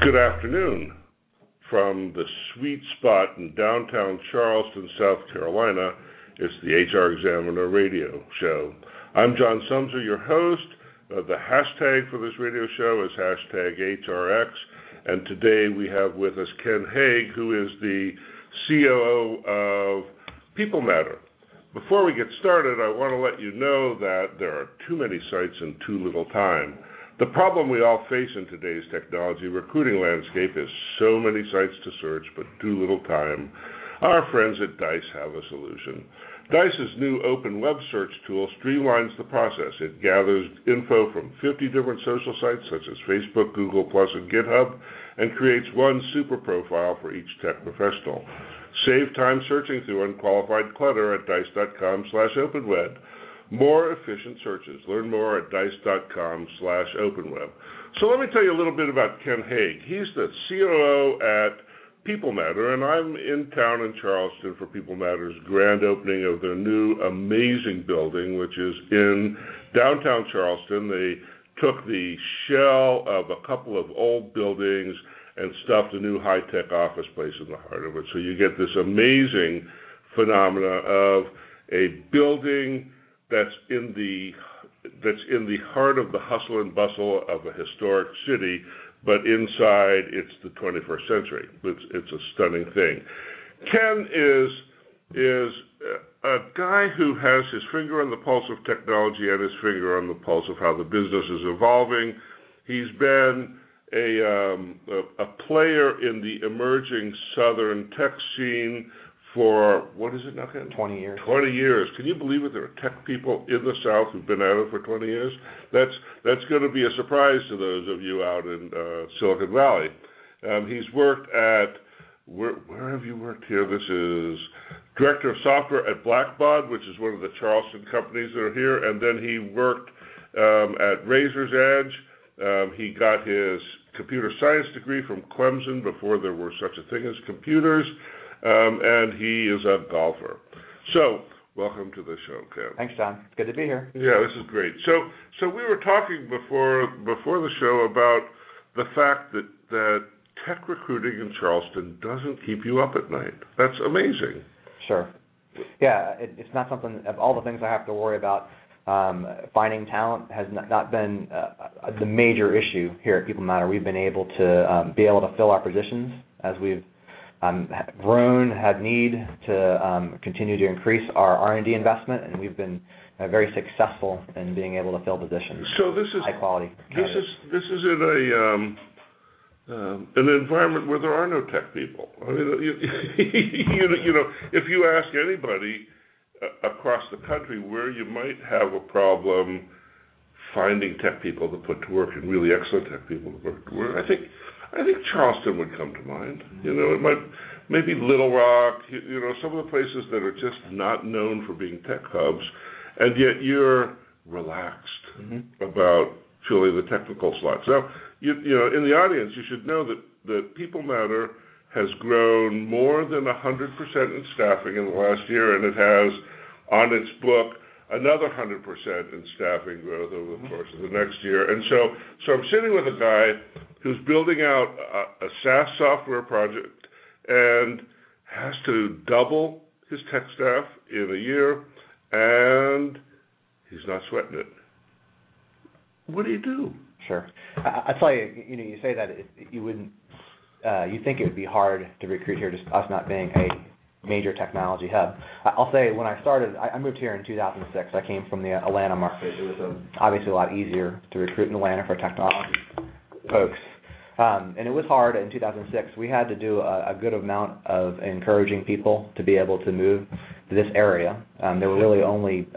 Good afternoon from the sweet spot in downtown Charleston, South Carolina. It's the HR Examiner radio show. I'm John Sumser, your host. The hashtag for this radio show is hashtag HRX, and today we have with us Ken Haig, who is the COO of People Matter. Before we get started, I want to let you know that there are too many sites and too little time. The problem we all face in today's technology recruiting landscape is so many sites to search, but too little time. Our friends at Dice have a solution. Dice's new open web search tool streamlines the process. It gathers info from 50 different social sites such as Facebook, Google+, and GitHub, and creates one super profile for each tech professional. Save time searching through unqualified clutter at dice.com/openweb. More efficient searches. Learn more at dice.com/openweb. So let me tell you a little bit about Ken Haig. He's the COO at People Matter, and I'm in town in Charleston for People Matter's grand opening of their new amazing building, which is in downtown Charleston. They took the shell of a couple of old buildings and stuffed a new high-tech office place in the heart of it. So you get this amazing phenomena of a building that's in the heart of the hustle and bustle of a historic city, but inside it's the 21st century. It's a stunning thing. Ken is a guy who has his finger on the pulse of technology and his finger on the pulse of how the business is evolving. He's been a player in the emerging southern tech scene for, what is it now, Ken? 20 years. 20 years. Can you believe it? There are tech people in the South who've been at it for 20 years. That's going to be a surprise to those of you out in Silicon Valley. He's worked at, where have you worked here? This is Director of Software at Blackbaud, which is one of the Charleston companies that are here, and then he worked at Razor's Edge. He got his computer science degree from Clemson before there were such a thing as computers. And he is a golfer. So, welcome to the show, Ken. Thanks, John. It's good to be here. Yeah, this is great. So we were talking before the show about the fact that tech recruiting in Charleston doesn't keep you up at night. That's amazing. Sure. Yeah, it's not something, of all the things I have to worry about, finding talent has not been the major issue here at People Matter. We've been able to fill our positions as we've grown, had need to continue to increase our R&D investment, and we've been very successful in being able to fill positions. So this is high quality. This is in an environment where there are no tech people. I mean, you know, if you ask anybody across the country where you might have a problem finding tech people to put to work, and really excellent tech people to put to work, I think Charleston would come to mind. You know, it might, maybe Little Rock, you know, some of the places that are just not known for being tech hubs, and yet you're relaxed about filling the technical slots. Now, you know, in the audience, you should know that People Matter has grown more than 100% in staffing in the last year, and it has on its book another 100% in staffing growth over the course of the next year. And so I'm sitting with a guy who's building out a SaaS software project and has to double his tech staff in a year, and he's not sweating it. What do you do? Sure. I tell you, you say that you wouldn't, you think it would be hard to recruit here, just us not being a major technology hub. I'll say when I started, I moved here in 2006. I came from the Atlanta market. It was obviously a lot easier to recruit in Atlanta for technology folks. And it was hard in 2006. We had to do a good amount of encouraging people to be able to move to this area. There were really only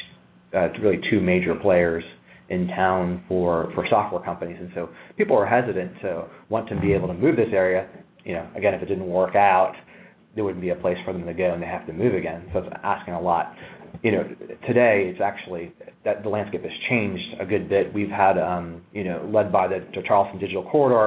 two major players in town for software companies, and so people were hesitant to want to be able to move this area. You know, again, if it didn't work out, there wouldn't be a place for them to go, and they have to move again. So it's asking a lot. You know, today it's actually that the landscape has changed a good bit. We've had, led by the Charleston Digital Corridor,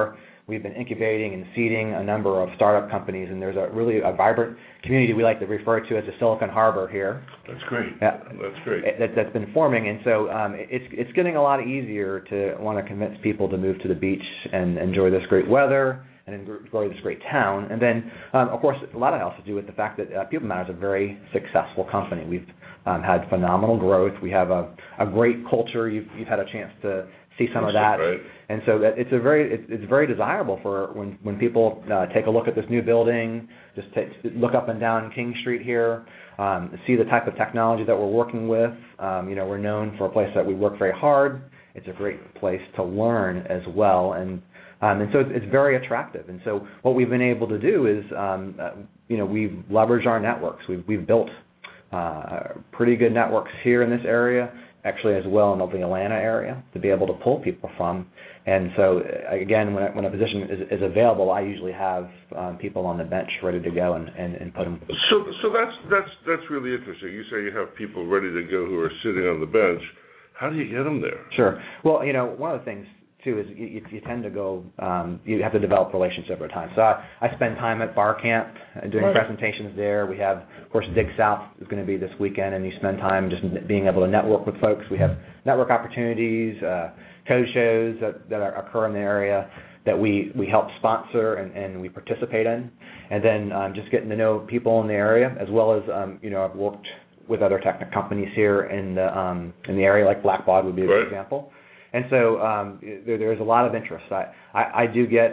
We've been incubating and seeding a number of startup companies, and there's really a vibrant community we like to refer to as the Silicon Harbor here. That's great. Yeah. That's great. That's been forming, and so it's getting a lot easier to want to convince people to move to the beach and enjoy this great weather and enjoy this great town. And then, of course, a lot of it has to do with the fact that People Matter is a very successful company. We've had phenomenal growth. We have a great culture. You've had a chance to see some of that, right. And so it's very desirable for when people take a look at this new building, just look up and down King Street here, see the type of technology that we're working with. We're known for a place that we work very hard. It's a great place to learn as well, and so it's very attractive. And so what we've been able to do is, we've leveraged our networks. We've built pretty good networks here in this area, actually as well in the Atlanta area, to be able to pull people from. And so again, when a position is available, I usually have people on the bench ready to go and put them. So that's really interesting. You say you have people ready to go who are sitting on the bench. How do you get them there? Sure. Well, one of the things too is you tend to go. You have to develop relationships over time. So I spend time at Bar Camp doing presentations there. We have, of course, Dig South is going to be this weekend, and you spend time just being able to network with folks. We have network opportunities, code shows that occur in the area that we help sponsor and we participate in, and then just getting to know people in the area, as well as I've worked with other tech companies here in the area, like Blackbaud would be a good example. And so there's a lot of interest. I do get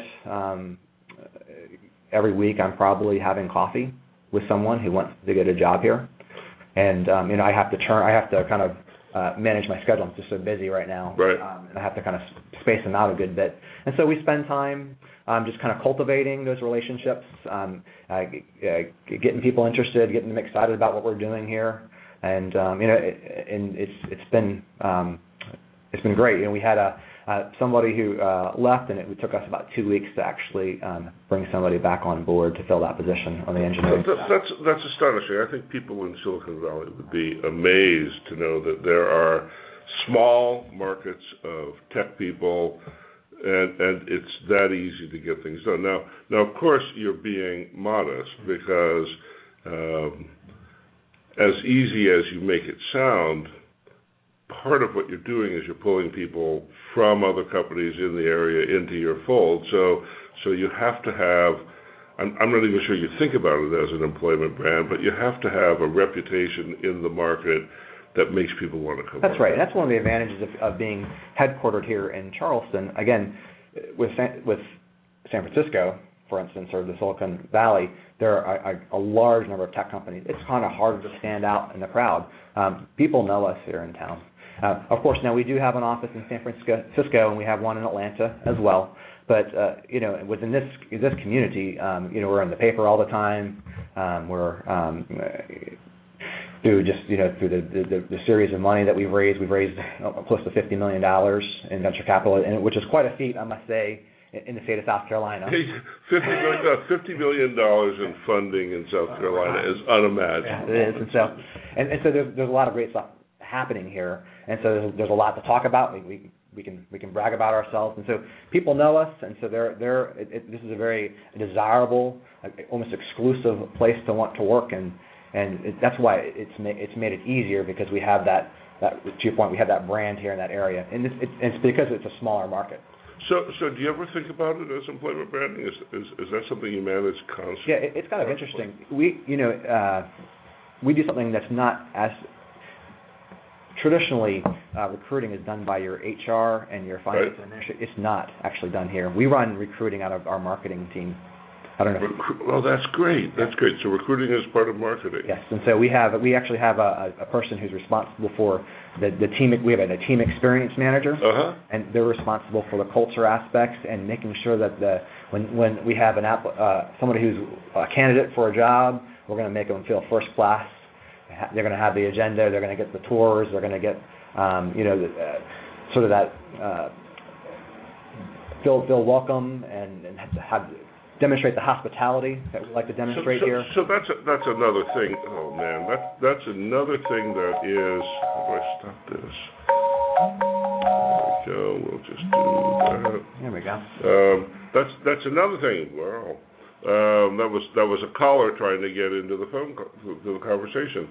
every week I'm probably having coffee with someone who wants to get a job here, and I have to kind of manage my schedule. I'm just so busy right now, and I have to kind of space them out a good bit. And so we spend time just kind of cultivating those relationships, getting people interested, getting them excited about what we're doing here, and it's been great. We had somebody who left, and it took us about 2 weeks to actually bring somebody back on board to fill that position on the engineering side. That's astonishing. I think people in Silicon Valley would be amazed to know that there are small markets of tech people, and it's that easy to get things done. Now, of course, you're being modest because as easy as you make it sound, part of what you're doing is you're pulling people from other companies in the area into your fold. So you have to have, I'm not even sure you think about it as an employment brand, but you have to have a reputation in the market that makes people want to come. That's right. And that's one of the advantages of being headquartered here in Charleston. Again, with San Francisco, for instance, or the Silicon Valley, there are a large number of tech companies. It's kind of harder to stand out in the crowd. People know us here in town. Of course, now we do have an office in San Francisco, and we have one in Atlanta as well. But within this community, we're in the paper all the time. We're through the series of money that we've raised close to $50 million in venture capital, and which is quite a feat, I must say, in the state of South Carolina. $50 million in funding in South Carolina is unimaginable. Yeah, it is, and so there's a lot of great stuff happening here, and so there's a lot to talk about. We can brag about ourselves, and so people know us, and so this is a very desirable, almost exclusive place to want to work, and that's why it's made it easier, because we have that to your point, we have that brand here in that area, and it's because it's a smaller market. So do you ever think about it as employment branding? Is that something you manage constantly? Yeah, it's kind of interesting. We do something that's not as traditionally recruiting is done by your HR and your finance administration. It's not actually done here. We run recruiting out of our marketing team. I don't know. Well, that's great. That's great. So recruiting is part of marketing. Yes, and so we actually have a person who's responsible for the team. We have a team experience manager, and they're responsible for the culture aspects and making sure that when we have somebody who's a candidate for a job, we're going to make them feel first class. They're going to have the agenda. They're going to get the tours. They're going to get sort of that feel welcome and have demonstrate the hospitality that we like to demonstrate here. So that's another thing. Oh man, that's another thing that is. How do I stop this? go. We'll just do that. There we go. That's another thing. Wow. That was a caller trying to get into the to the conversation.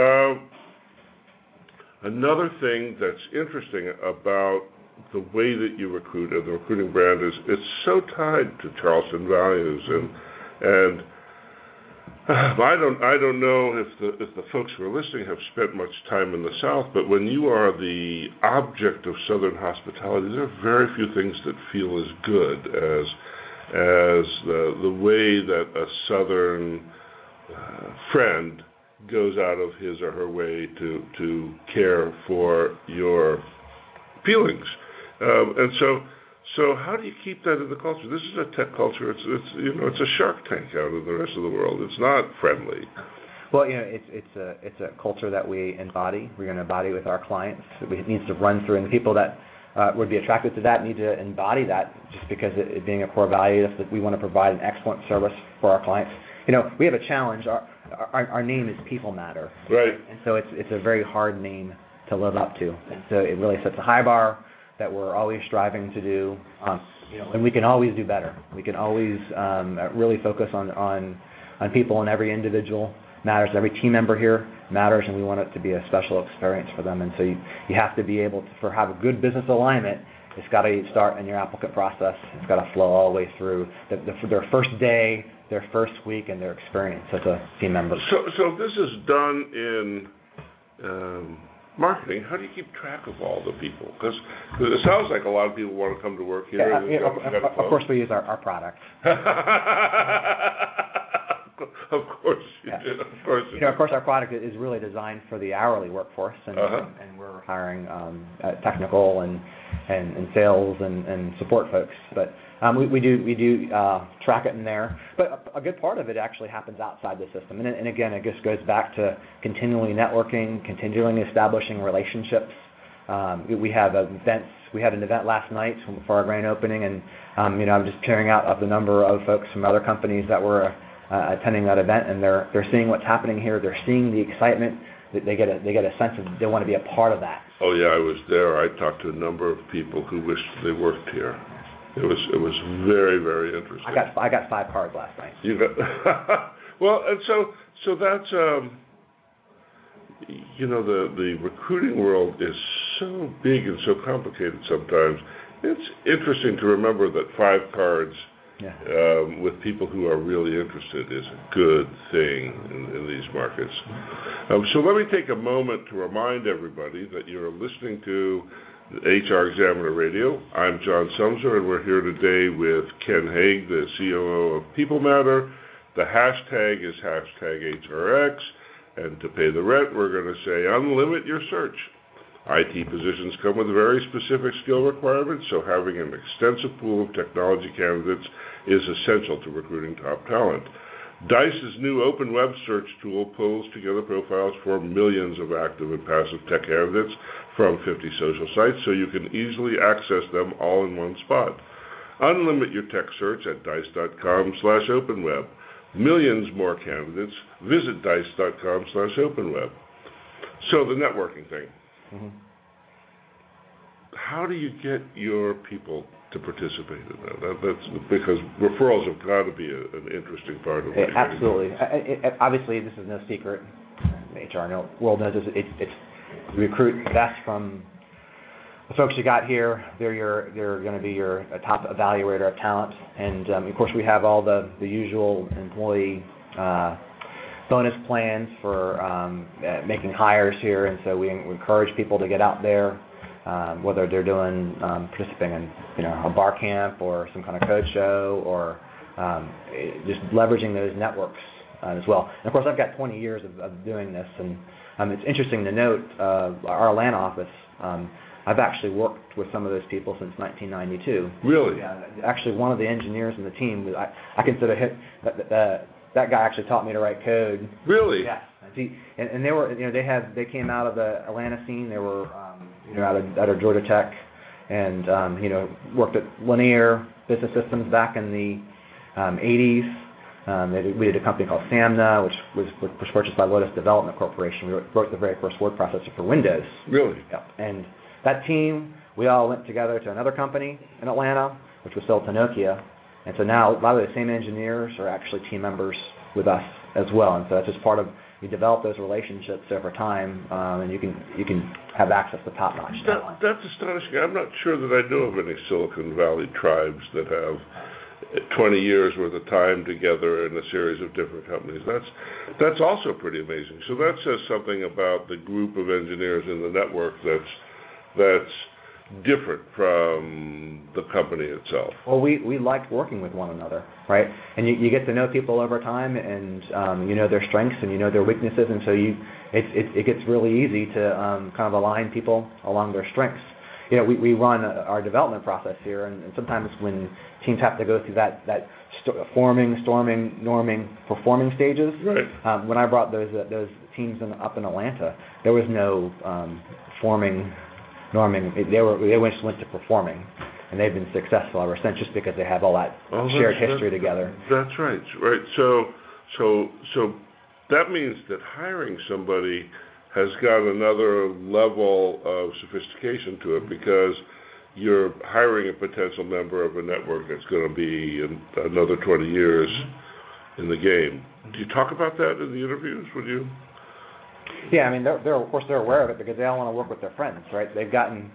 Another thing that's interesting about the way that you recruit and the recruiting brand is it's so tied to Charleston values, and I don't know if the folks who are listening have spent much time in the South, but when you are the object of Southern hospitality, there are very few things that feel as good as the way that a Southern friend goes out of his or her way to care for your feelings. And so how do you keep that in the culture? This is a tech culture. It's a Shark Tank out in the rest of the world. It's not friendly. Well, it's a culture that we embody. We're going to embody with our clients. It needs to run through, and the people that would be attracted to that need to embody that, just because it being a core value that we want to provide an excellent service for our clients. We have a challenge. Our name is People Matter, right? And so it's a very hard name to live up to, and so it really sets a high bar that we're always striving to do, and we can always do better. We can always really focus on people, and every individual matters. Every team member here matters, and we want it to be a special experience for them. And so you have to be able to have a good business alignment. It's got to start in your applicant process. It's got to flow all the way through their first day, their first week, and their experience as a team member. So this is done in marketing. How do you keep track of all the people? Because it sounds like a lot of people want to come to work here. Yeah, of course, we use our product. Of course you do. Of course you do. Of course, our product is really designed for the hourly workforce, and we're hiring technical and sales and support folks. But we do track it in there. But a good part of it actually happens outside the system. And again, it just goes back to continually networking, continually establishing relationships. We have events. We had an event last night for our grand opening, and I'm just peering out of the number of folks from other companies that were attending that event, and they're seeing what's happening here. They're seeing the excitement. They get a sense of they want to be a part of that. Oh yeah, I was there. I talked to a number of people who wished they worked here. It was very, very interesting. I got 5 cards last night. You got well, and so that's the recruiting world is so big and so complicated sometimes. It's interesting to remember that 5 cards. Yeah. With people who are really interested is a good thing in these markets. So let me take a moment to remind everybody that you're listening to HR Examiner Radio. I'm John Sumser, and we're here today with Ken Haig, the COO of People Matter. The hashtag is #HRX, and to pay the rent, we're going to say unlimit your search. IT positions come with very specific skill requirements, so having an extensive pool of technology candidates is essential to recruiting top talent. Dice's new open web search tool pulls together profiles for millions of active and passive tech candidates from 50 social sites, so you can easily access them all in one spot. Unlimit your tech search at dice.com/openweb. Millions more candidates. Visit dice.com/openweb. So the networking thing. Mm-hmm. How do you get your people to participate in that? That's because referrals have got to be an interesting part of it. Absolutely. Obviously, this is no secret. The HR world knows this. It's you recruit best from the folks you got here. They're going to be your top evaluator of talent, and of course we have all the usual employee bonus plans for making hires here, and so we encourage people to get out there, whether they're doing participating in a bar camp or some kind of code show, or just leveraging those networks as well. And of course, I've got 20 years of doing this, and it's interesting to note our Atlanta office. I've actually worked with some of those people since 1992. Really? Yeah. Actually, one of the engineers in the team, I consider that guy actually taught me to write code. Really? Yeah. And they were, they came out of the Atlanta scene. They were, out of Georgia Tech, and worked at Linear Business Systems back in the 80s. We did a company called Samna, which was purchased by Lotus Development Corporation. We wrote the very first word processor for Windows. Really? Yep. And that team we all went together to another company in Atlanta, which was sold to Nokia. And so now a lot of the same engineers are actually team members with us as well. And so that's just part of, you develop those relationships over time, and you can have access to top-notch talent. That's astonishing. I'm not sure that I know of any Silicon Valley tribes that have 20 years worth of time together in a series of different companies. That's also pretty amazing. So that says something about the group of engineers in the network that's different from the company itself. Well, we liked working with one another, right? And you get to know people over time, and you know their strengths and you know their weaknesses, and so it gets really easy to kind of align people along their strengths. You know, we run our development process here, and sometimes when teams have to go through that forming, storming, norming, performing stages. Right. When I brought those teams up in Atlanta, there was no forming, norming. They just went to performing, and they've been successful ever since, just because they have all that shared history together. That's right. Right. So that means that hiring somebody has got another level of sophistication to it, because you're hiring a potential member of a network that's going to be another 20 years in the game. Do you talk about that in the interviews with you? Yeah, I mean, they're of course they're aware of it, because they all want to work with their friends, right? They've gotten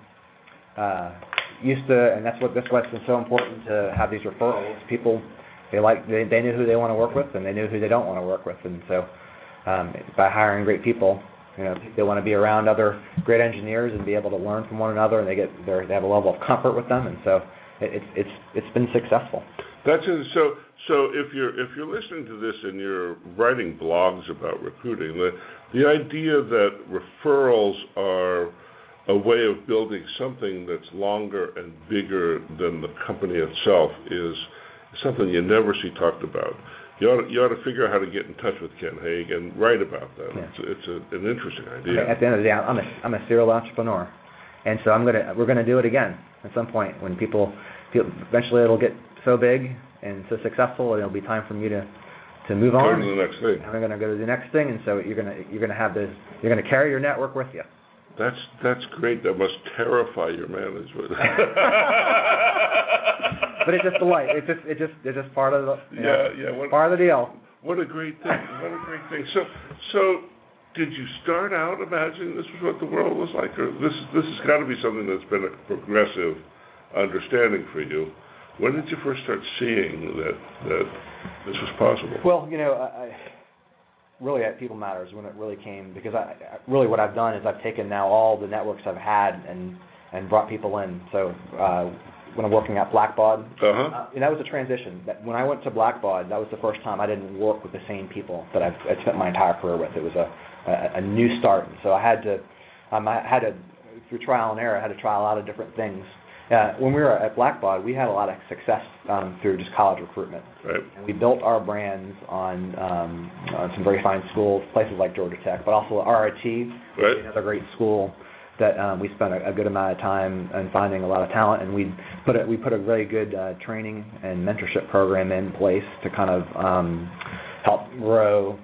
used to, and that's why it's been so important to have these referrals. People, they know who they want to work with, and they know who they don't want to work with, and so by hiring great people, you know, they want to be around other great engineers and be able to learn from one another, and they have a level of comfort with them, and so it's been successful. That's it. So if you're listening to this and you're writing blogs about recruiting, the idea that referrals are a way of building something that's longer and bigger than the company itself is something you never see talked about. You ought to figure out how to get in touch with Ken Haig and write about that. Yeah. It's an interesting idea. At the end of the day, I'm a serial entrepreneur, and so we're gonna do it again at some point when people feel eventually it'll get so big and so successful, it'll be time for me to move on. Go to the next thing. I'm gonna go to the next thing, and so you're gonna carry your network with you. That's great. That must terrify your management. But it's just the light. It's just part of the part of the deal. What a great thing! What a great thing. So did you start out imagining this was what the world was like, or this has got to be something that's been a progressive understanding for you? When did you first start seeing that this was possible? Well, you know, really at People Matters when it really came, because really what I've done is I've taken now all the networks I've had and brought people in. So when I'm working at Blackbaud, and that was a transition. When I went to Blackbaud, that was the first time I didn't work with the same people that I've spent my entire career with. It was a new start, so I had to through trial and error, I had to try a lot of different things. When we were at Blackbaud, we had a lot of success through just college recruitment. Right. And we built our brands on some very fine schools, places like Georgia Tech, but also RIT, right. Another great school that we spent a good amount of time in finding a lot of talent, and we put a very good training and mentorship program in place to kind of help grow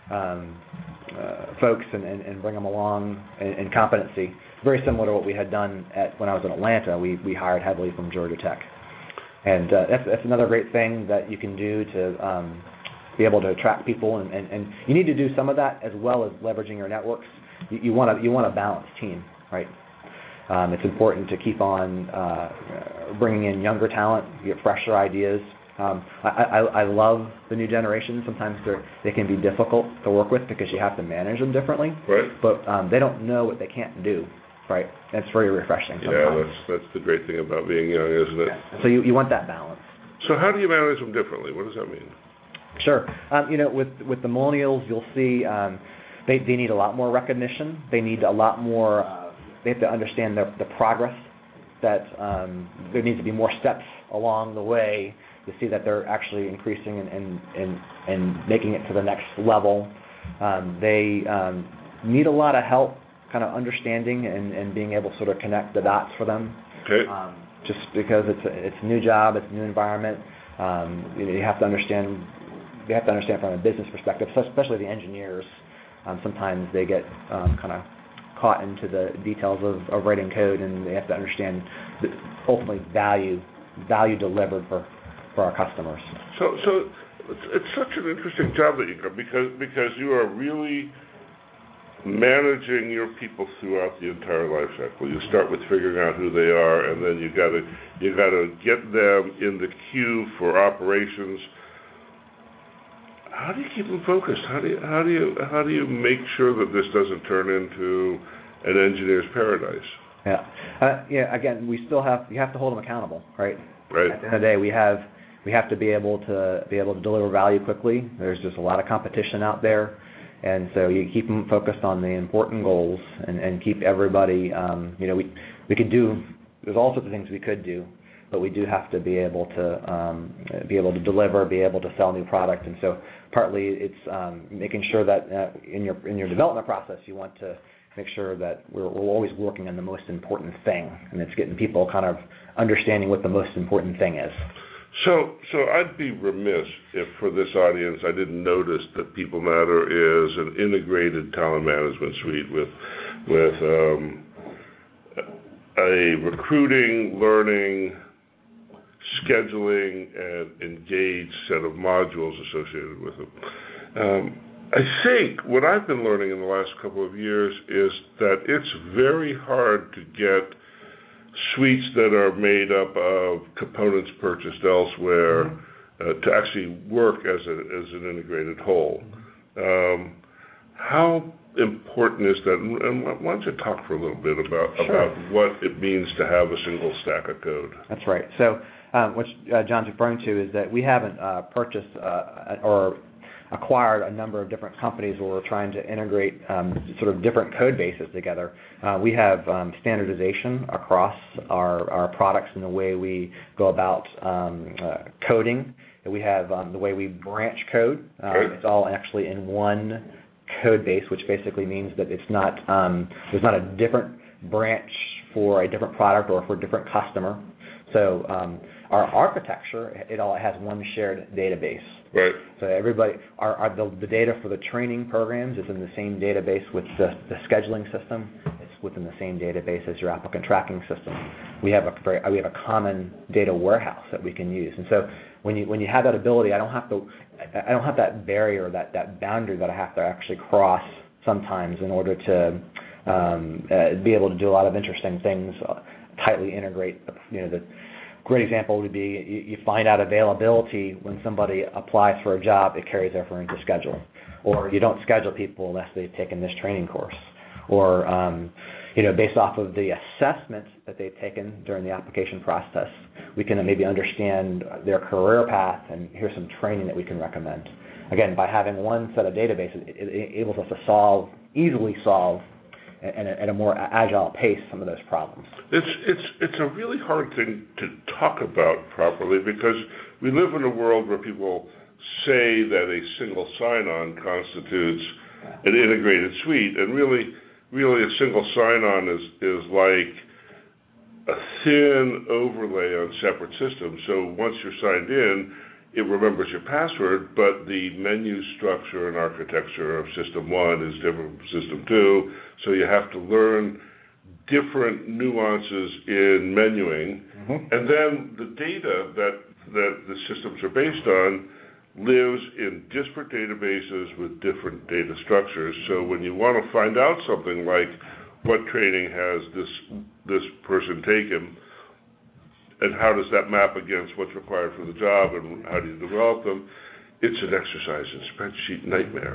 folks and bring them along in competency. Very similar to what we had done when I was in Atlanta. We hired heavily from Georgia Tech, and that's another great thing that you can do to be able to attract people, and you need to do some of that as well as leveraging your networks. You want a balanced team, right? It's important to keep on bringing in younger talent, get fresher ideas. I love the new generation. Sometimes they can be difficult to work with because you have to manage them differently. Right. But they don't know what they can't do. Right. That's very refreshing sometimes. Yeah, that's the great thing about being young, isn't it? Yeah. So you want that balance. So how do you manage them differently? What does that mean? Sure. With the millennials, you'll see they need a lot more recognition. They need a lot more. They have to understand the progress. That there needs to be more steps along the way to see that they're actually increasing and making it to the next level. They need a lot of help, kind of understanding and being able to sort of connect the dots for them. Okay. Just because it's a new job, it's a new environment. You have to understand. You have to understand from a business perspective, especially the engineers. Sometimes they get kind of caught into the details of writing code, and they have to understand the ultimately value delivered for our customers. So it's such an interesting job that you got because you are really managing your people throughout the entire life cycle. You start with figuring out who they are, and then you got to get them in the queue for operations. How do you keep them focused? How do you make sure that this doesn't turn into an engineer's paradise? Yeah. Again, you have to hold them accountable, right? Right. At the end of the day, we have to be able to deliver value quickly. There's just a lot of competition out there, and so you keep them focused on the important goals and keep everybody. We could do. There's all sorts of things we could do, but we do have to be able to deliver, be able to sell new product, and so partly it's making sure that in your development process you want to make sure that we're always working on the most important thing, and it's getting people kind of understanding what the most important thing is. So I'd be remiss if for this audience I didn't notice that People Matter is an integrated talent management suite with a recruiting, learning, scheduling, and engage set of modules associated with it. I think what I've been learning in the last couple of years is that it's very hard to get suites that are made up of components purchased elsewhere to actually work as an integrated whole. How important is that? And why don't you talk for a little bit about what it means to have a single stack of code? That's right. So what John's referring to is that we haven't purchased or acquired a number of different companies where we're trying to integrate sort of different code bases together. We have standardization across our products in the way we go about coding. We have the way we branch code. It's all actually in one code base, which basically means that it's not there's not a different branch for a different product or for a different customer. So our architecture, it all has one shared database. Right. So everybody, the data for the training programs is in the same database with the scheduling system. It's within the same database as your applicant tracking system. We have a common data warehouse that we can use. And so when you have that ability, I don't have that barrier, that boundary that I have to actually cross sometimes in order to be able to do a lot of interesting things, tightly integrate. The great example would be you find out availability when somebody applies for a job, it carries over into schedule. Or you don't schedule people unless they've taken this training course. Or, based off of the assessments that they've taken during the application process, we can maybe understand their career path, and here's some training that we can recommend. Again, by having one set of databases, it enables us to easily solve at a more agile pace some of those problems. It's a really hard thing to talk about properly because we live in a world where people say that a single sign-on constitutes an integrated suite, and really a single sign-on is like a thin overlay on separate systems. So once you're signed in, it remembers your password, but the menu structure and architecture of System 1 is different from System 2, so you have to learn different nuances in menuing. And then the data that the systems are based on lives in disparate databases with different data structures. So when you want to find out something like what training has this person taken, and how does that map against what's required for the job, and how do you develop them? It's an exercise in spreadsheet nightmare.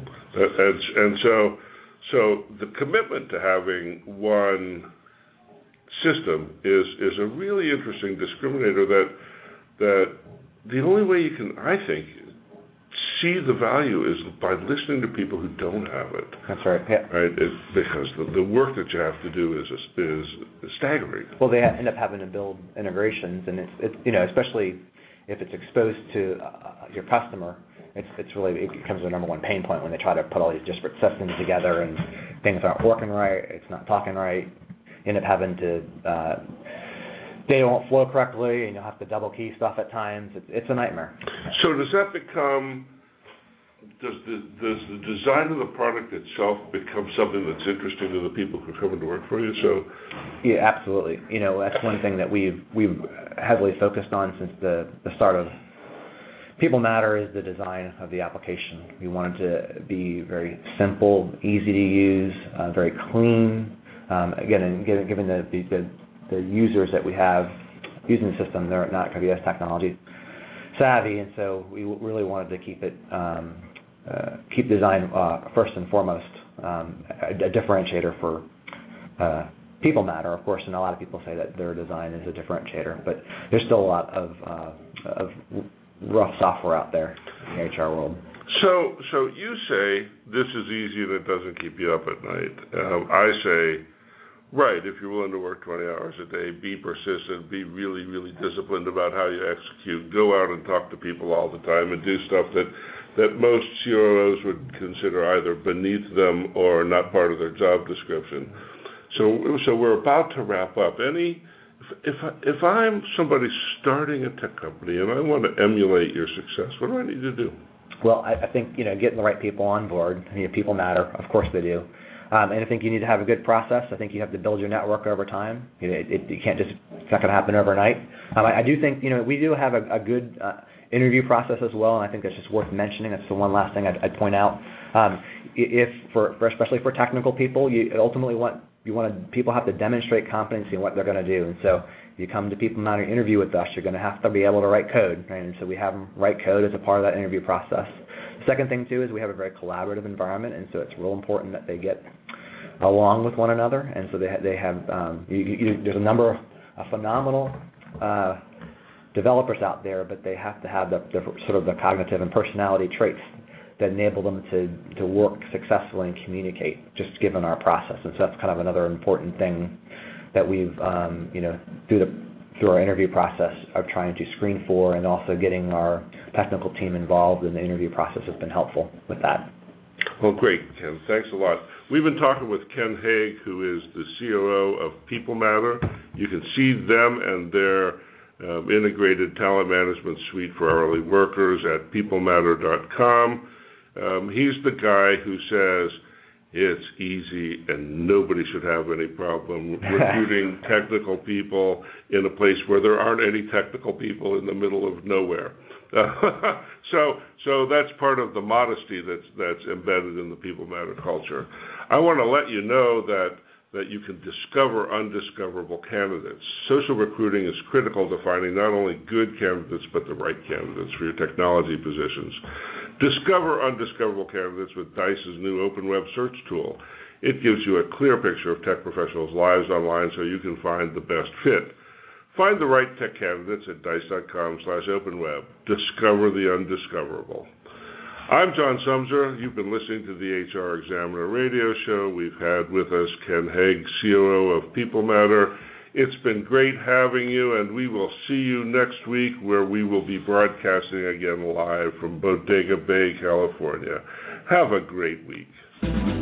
And so the commitment to having one system is a really interesting discriminator that the only way you can, I think, see the value is by listening to people who don't have it. That's right. Yeah. Right. Because the work that you have to do is staggering. Well, they end up having to build integrations, and it's especially if it's exposed to your customer, it becomes the number one pain point when they try to put all these disparate systems together and things aren't working right. It's not talking right. You end up having to data won't flow correctly, and you'll have to double key stuff at times. It's a nightmare. So does that become does the design of the product itself become something that's interesting to the people who are coming to work for you? So, yeah, absolutely. That's one thing that we've heavily focused on since the start of People Matter is the design of the application. We want it to be very simple, easy to use, very clean. Again, given the users that we have using the system, they're not going to be as technology savvy, and so we really wanted to keep design first and foremost a differentiator for People Matter, of course, and a lot of people say that their design is a differentiator, but there's still a lot of rough software out there in the HR world. So you say this is easy and it doesn't keep you up at night. I say, right, if you're willing to work 20 hours a day, be persistent, be really, really disciplined about how you execute, go out and talk to people all the time and do stuff that most CROs would consider either beneath them or not part of their job description. So we're about to wrap up. If I'm somebody starting a tech company and I want to emulate your success, what do I need to do? Well, I think getting the right people on board. People matter, of course they do, and I think you need to have a good process. I think you have to build your network over time. It's not going to happen overnight. I do think we do have a good interview process as well, and I think that's just worth mentioning. That's the one last thing I'd point out. Especially for technical people, you ultimately want people have to demonstrate competency in what they're going to do, and so you come to People Matter interview with us, you're going to have to be able to write code, right? And so we have them write code as a part of that interview process. The second thing too is we have a very collaborative environment, and so it's real important that they get along with one another, and so they have there's a number of phenomenal developers out there, but they have to have the sort of the cognitive and personality traits that enable them to work successfully and communicate, just given our process. And so that's kind of another important thing that we've, through our interview process of trying to screen for, and also getting our technical team involved in the interview process has been helpful with that. Well, great, Ken. Thanks a lot. We've been talking with Ken Haig, who is the COO of People Matter. You can see them and their integrated talent management suite for hourly workers at peoplematter.com. He's the guy who says it's easy and nobody should have any problem recruiting technical people in a place where there aren't any technical people in the middle of nowhere. So that's part of the modesty that's embedded in the People Matter culture. I want to let you know that you can discover undiscoverable candidates. Social recruiting is critical to finding not only good candidates, but the right candidates for your technology positions. Discover undiscoverable candidates with Dice's new open web search tool. It gives you a clear picture of tech professionals' lives online so you can find the best fit. Find the right tech candidates at dice.com/openweb. Discover the undiscoverable. I'm John Sumser. You've been listening to the HR Examiner radio show. We've had with us Ken Haig, COO of People Matter. It's been great having you, and we will see you next week, where we will be broadcasting again live from Bodega Bay, California. Have a great week.